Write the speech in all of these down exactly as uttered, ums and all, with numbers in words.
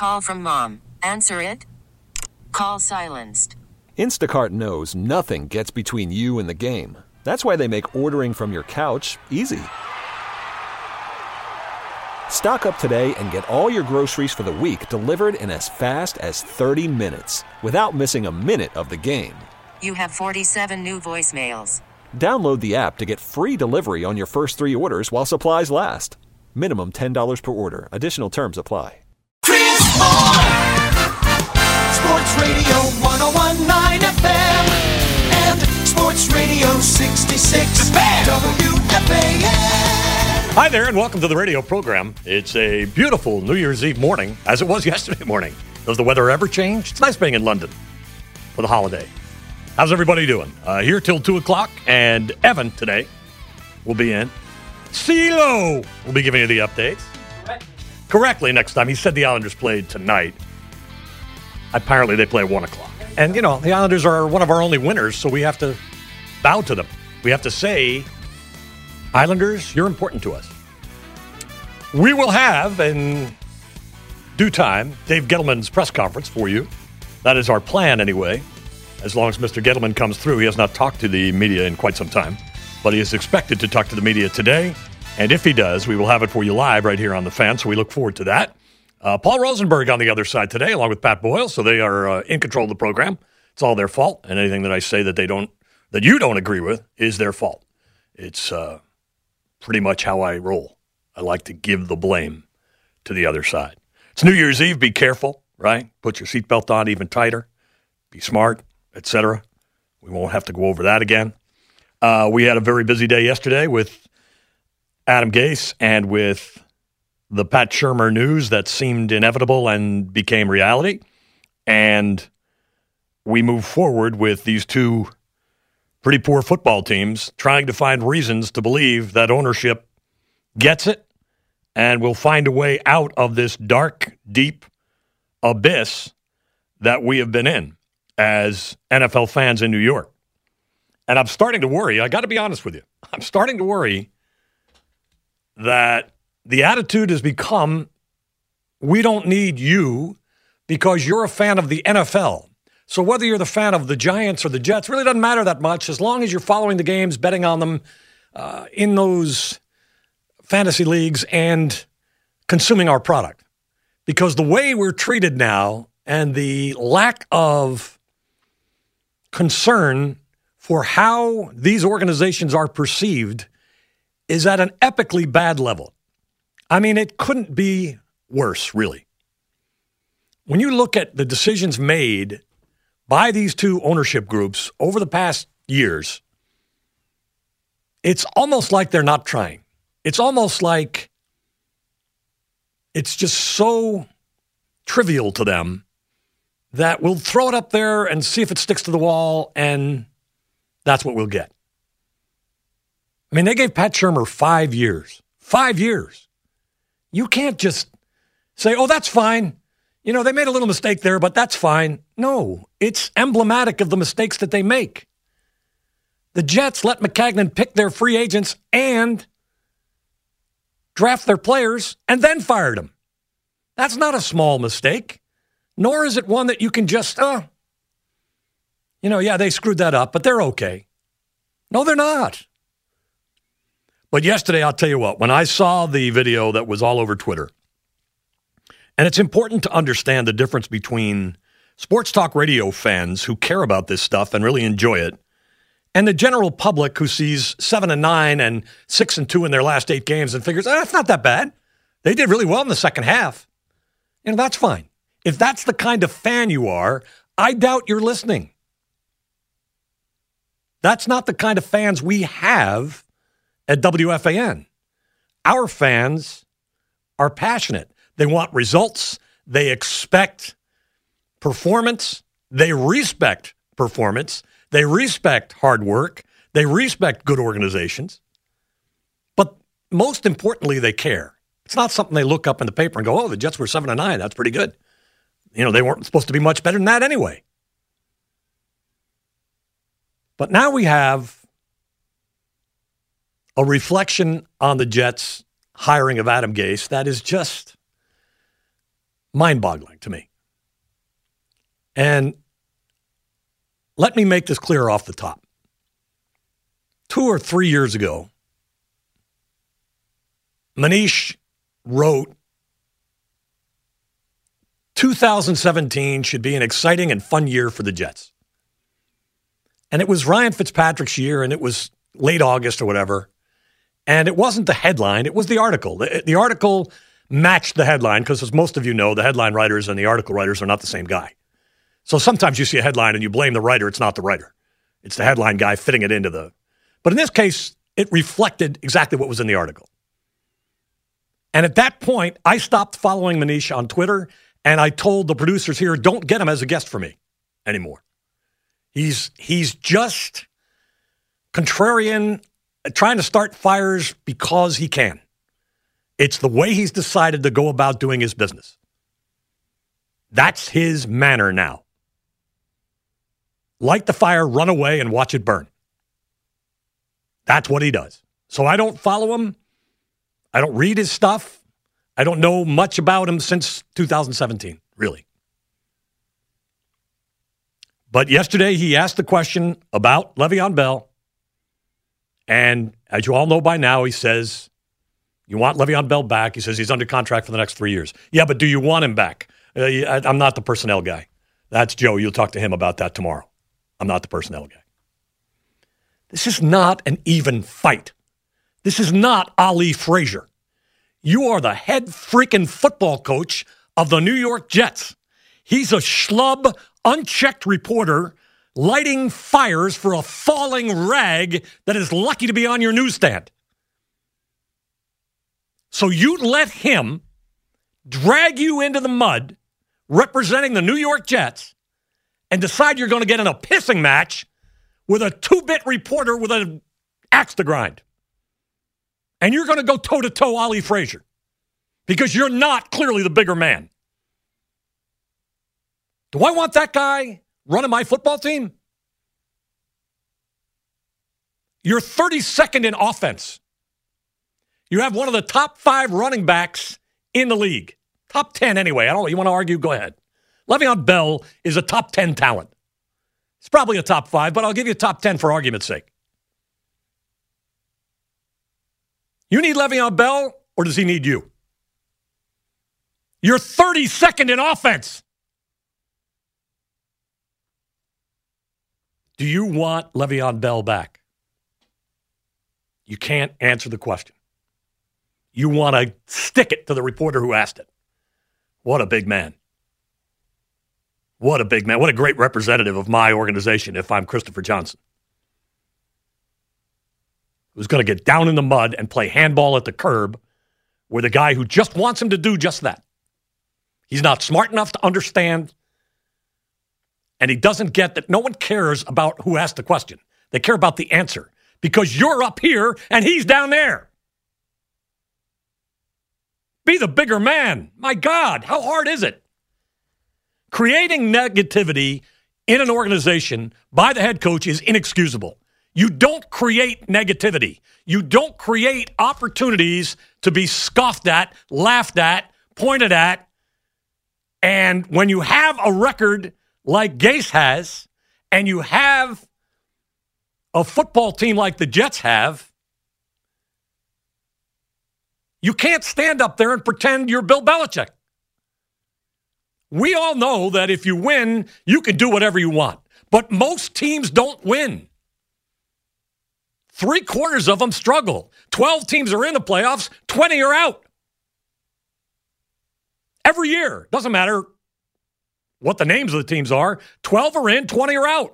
Call from mom. Answer it. Call silenced. Instacart knows nothing gets between you and the game. That's why they make ordering from your couch easy. Stock up today and get all your groceries for the week delivered in as fast as thirty minutes without missing a minute of the game. You have forty-seven new voicemails. Download the app to get free delivery on your first three orders while supplies last. Minimum ten dollars per order. Additional terms apply. Chris Moore, Sports Radio one oh one point nine F M and Sports Radio sixty-six W F A N. Hi there, and welcome to the radio program. It's a beautiful New Year's Eve morning, as it was yesterday morning. Does the weather ever change? It's nice being in London for the holiday. How's everybody doing? Uh, here till two o'clock, and Evan today will be in. CeeLo will be giving you the updates. Correct. Correctly next time. He said the Islanders played tonight. Apparently they play at one o'clock. And, you know, the Islanders are one of our only winners, so we have to bow to them. We have to say, Islanders, you're important to us. We will have, in due time, Dave Gettleman's press conference for you. That is our plan, anyway. As long as Mister Gettleman comes through, he has not talked to the media in quite some time. But he is expected to talk to the media today. And if he does, we will have it for you live right here on The Fan, so we look forward to that. Uh, Paul Rosenberg on the other side today, along with Pat Boyle, so they are uh, in control of the program. It's all their fault, and anything that I say that they don't, that you don't agree with is their fault. It's uh, pretty much how I roll. I like to give the blame to the other side. It's New Year's Eve. Be careful, right? Put your seatbelt on even tighter. Be smart, et cetera. We won't have to go over that again. Uh, we had a very busy day yesterday with Adam Gase and with the Pat Shurmur news that seemed inevitable and became reality. And we move forward with these two pretty poor football teams trying to find reasons to believe that ownership gets it and will find a way out of this dark, deep abyss that we have been in as N F L fans in New York. And I'm starting to worry, I got to be honest with you, I'm starting to worry that the attitude has become, we don't need you because you're a fan of the N F L. So whether you're the fan of the Giants or the Jets, really doesn't matter that much as long as you're following the games, betting on them uh, in those fantasy leagues and consuming our product. Because the way we're treated now and the lack of concern for how these organizations are perceived is at an epically bad level. I mean, it couldn't be worse, really. When you look at the decisions made by these two ownership groups over the past years, it's almost like they're not trying. It's almost like it's just so trivial to them that we'll throw it up there and see if it sticks to the wall, and that's what we'll get. I mean, they gave Pat Shurmur five years. Five years. You can't just say, oh, that's fine. You know, they made a little mistake there, but that's fine. No, it's emblematic of the mistakes that they make. The Jets let Maccagnan pick their free agents and draft their players and then fired them. That's not a small mistake, nor is it one that you can just, uh, you know, yeah, they screwed that up, but they're okay. No, they're not. But yesterday, I'll tell you what, when I saw the video that was all over Twitter, and it's important to understand the difference between sports talk radio fans who care about this stuff and really enjoy it, and the general public who sees seven and nine and six and two in their last eight games and figures, ah, it's not that bad. They did really well in the second half. You know, that's fine. If that's the kind of fan you are, I doubt you're listening. That's not the kind of fans we have at W F A N. Our fans are passionate. They want results. They expect performance. They respect performance. They respect hard work. They respect good organizations. But most importantly, they care. It's not something they look up in the paper and go, oh, the Jets were seven and nine. That's pretty good. You know, they weren't supposed to be much better than that anyway. But now we have a reflection on the Jets' hiring of Adam Gase that is just mind-boggling to me. And let me make this clear off the top. Two or three years ago, Manish wrote, two thousand seventeen should be an exciting and fun year for the Jets. And it was Ryan Fitzpatrick's year, and it was late August or whatever. And it wasn't the headline, it was the article. The, the article matched the headline because, as most of you know, the headline writers and the article writers are not the same guy. So sometimes you see a headline and you blame the writer. It's not the writer. It's the headline guy fitting it into the... But in this case, it reflected exactly what was in the article. And at that point, I stopped following Manish on Twitter, and I told the producers here, don't get him as a guest for me anymore. He's he's just contrarian, trying to start fires because he can. It's the way he's decided to go about doing his business. That's his manner now. Light the fire, run away, and watch it burn. That's what he does. So I don't follow him. I don't read his stuff. I don't know much about him since two thousand seventeen, really. But yesterday he asked the question about Le'Veon Bell. And as you all know by now, he says, you want Le'Veon Bell back? He says he's under contract for the next three years. Yeah, but do you want him back? Uh, I, I'm not the personnel guy. That's Joe. You'll talk to him about that tomorrow. I'm not the personnel guy. This is not an even fight. This is not Ali Frazier. You are the head freaking football coach of the New York Jets. He's a schlub, unchecked reporter lighting fires for a falling rag that is lucky to be on your newsstand. So you let him drag you into the mud representing the New York Jets and decide you're going to get in a pissing match with a two-bit reporter with an axe to grind. And you're going to go toe-to-toe Ali Frazier because you're not clearly the bigger man. Do I want that guy running my football team? You're thirty-second in offense. You have one of the top five running backs in the league. Top ten anyway. I don't know. You want to argue? Go ahead. Le'Veon Bell is a top ten talent. It's probably a top five, but I'll give you a top ten for argument's sake. You need Le'Veon Bell, or does he need you? You're thirty-second in offense. Do you want Le'Veon Bell back? You can't answer the question. You want to stick it to the reporter who asked it. What a big man. What a big man. What a great representative of my organization if I'm Christopher Johnson. Who's going to get down in the mud and play handball at the curb with a guy who just wants him to do just that. He's not smart enough to understand, and he doesn't get that no one cares about who asked the question. They care about the answer because you're up here and he's down there. Be the bigger man. My God, how hard is it? Creating negativity in an organization by the head coach is inexcusable. You don't create negativity. You don't create opportunities to be scoffed at, laughed at, pointed at. And when you have a record like Gase has, and you have a football team like the Jets have, you can't stand up there and pretend you're Bill Belichick. We all know that if you win, you can do whatever you want. But most teams don't win. Three quarters of them struggle. Twelve teams are in the playoffs, twenty are out. Every year. Doesn't matter what the names of the teams are. twelve are in, twenty are out.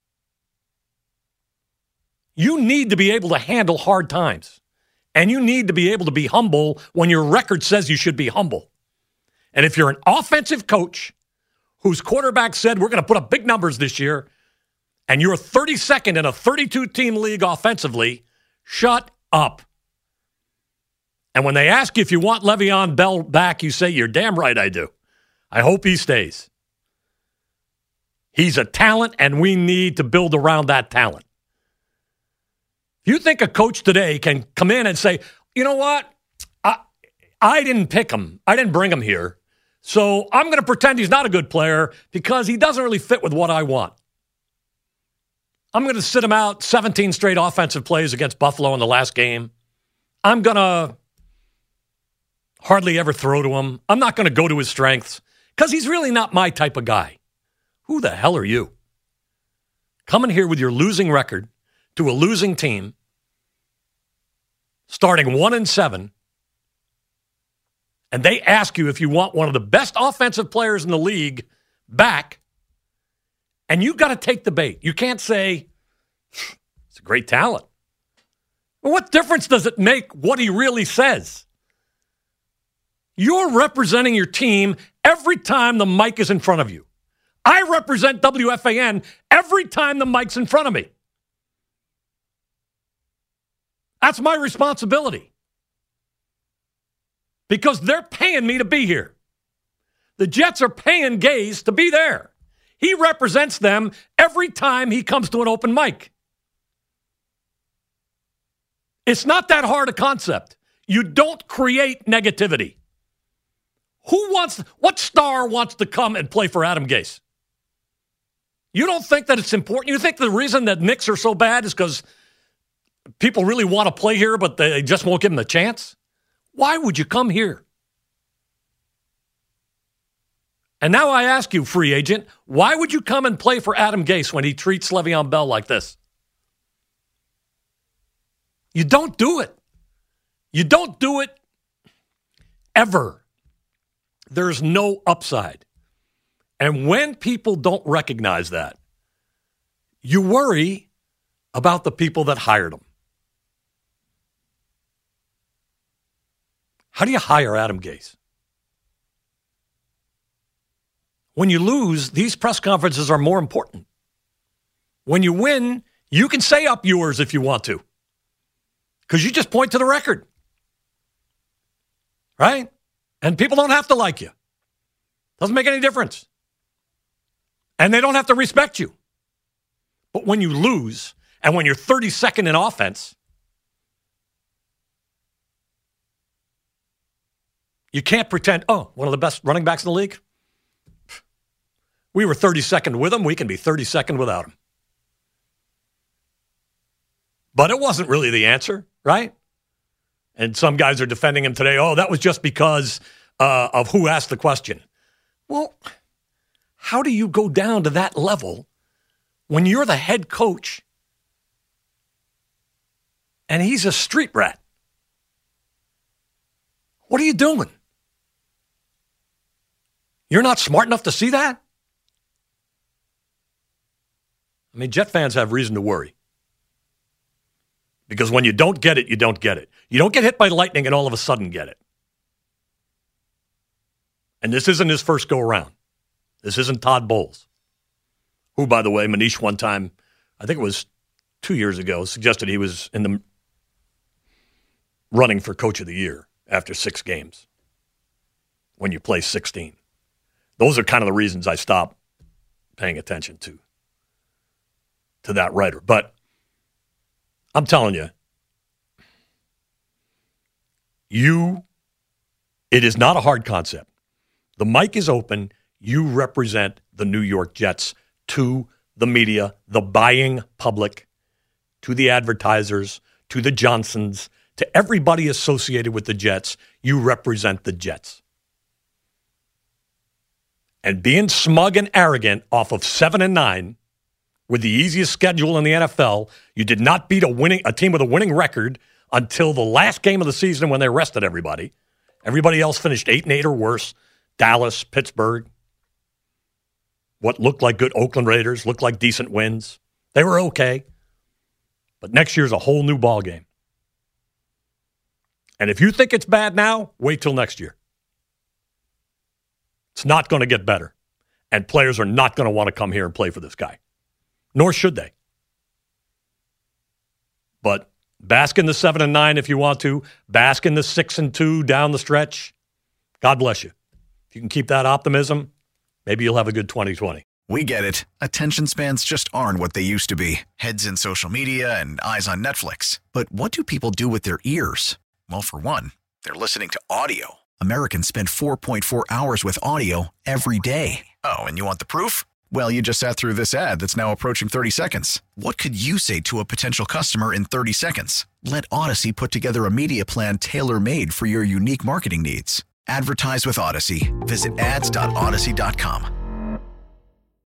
You need to be able to handle hard times. And you need to be able to be humble when your record says you should be humble. And if you're an offensive coach whose quarterback said, we're going to put up big numbers this year, and you're thirty-second in a thirty-two team league offensively, shut up. And when they ask you if you want Le'Veon Bell back, you say, you're damn right I do. I hope he stays. He's a talent, and we need to build around that talent. If you think a coach today can come in and say, you know what? I, I didn't pick him. I didn't bring him here. So I'm going to pretend he's not a good player because he doesn't really fit with what I want. I'm going to sit him out seventeen straight offensive plays against Buffalo in the last game. I'm going to hardly ever throw to him. I'm not going to go to his strengths because he's really not my type of guy. Who the hell are you? Coming here with your losing record to a losing team, starting one and seven, and they ask you if you want one of the best offensive players in the league back, and you got to take the bait. You can't say, it's a great talent. Well, what difference does it make what he really says? You're representing your team every time the mic is in front of you. I represent W F A N every time the mic's in front of me. That's my responsibility. Because they're paying me to be here. The Jets are paying Gase to be there. He represents them every time he comes to an open mic. It's not that hard a concept. You don't create negativity. Who wants, what star wants to come and play for Adam Gase? You don't think that it's important? You think the reason that Knicks are so bad is because people really want to play here, but they just won't give them the chance? Why would you come here? And now I ask you, free agent, why would you come and play for Adam Gase when he treats Le'Veon Bell like this? You don't do it. You don't do it ever. There's no upside. And when people don't recognize that, you worry about the people that hired them. How do you hire Adam Gase? When you lose, these press conferences are more important. When you win, you can say up yours if you want to, because you just point to the record. Right? And people don't have to like you. Doesn't make any difference. And they don't have to respect you. But when you lose, and when you're thirty-second in offense, you can't pretend, oh, one of the best running backs in the league? We were thirty-second with him. We can be thirty-second without him. But it wasn't really the answer, right? And some guys are defending him today. Oh, that was just because uh, of who asked the question. Well, how do you go down to that level when you're the head coach and he's a street rat? What are you doing? You're not smart enough to see that? I mean, Jet fans have reason to worry. Because when you don't get it, you don't get it. You don't get hit by lightning and all of a sudden get it. And this isn't his first go-around. This isn't Todd Bowles, who, by the way, Manish one time, I think it was two years ago, suggested he was in the running for Coach of the Year after six games when you play sixteen. Those are kind of the reasons I stopped paying attention to, to that writer. But I'm telling you, you, it is not a hard concept. The mic is open. You represent the New York Jets to the media, the buying public, to the advertisers, to the Johnsons, to everybody associated with the Jets. You represent the Jets. And being smug and arrogant off of seven and nine with the easiest schedule in the N F L, you did not beat a winning a team with a winning record until the last game of the season when they rested everybody. Everybody else finished eight and eight or worse. Dallas, Pittsburgh, what looked like good Oakland Raiders, looked like decent wins. They were okay. But next year's a whole new ball game. And if you think it's bad now, wait till next year. It's not going to get better. And players are not going to want to come here and play for this guy. Nor should they. But bask in the seven and nine if you want to. Bask in the six and two down the stretch. God bless you. If you can keep that optimism, maybe you'll have a good twenty twenty. We get it. Attention spans just aren't what they used to be. Heads in social media and eyes on Netflix. But what do people do with their ears? Well, for one, they're listening to audio. Americans spend four point four hours with audio every day. Oh, and you want the proof? Well, you just sat through this ad that's now approaching thirty seconds. What could you say to a potential customer in thirty seconds? Let Odyssey put together a media plan tailor-made for your unique marketing needs. Advertise with Odyssey. Visit ads dot odyssey dot com.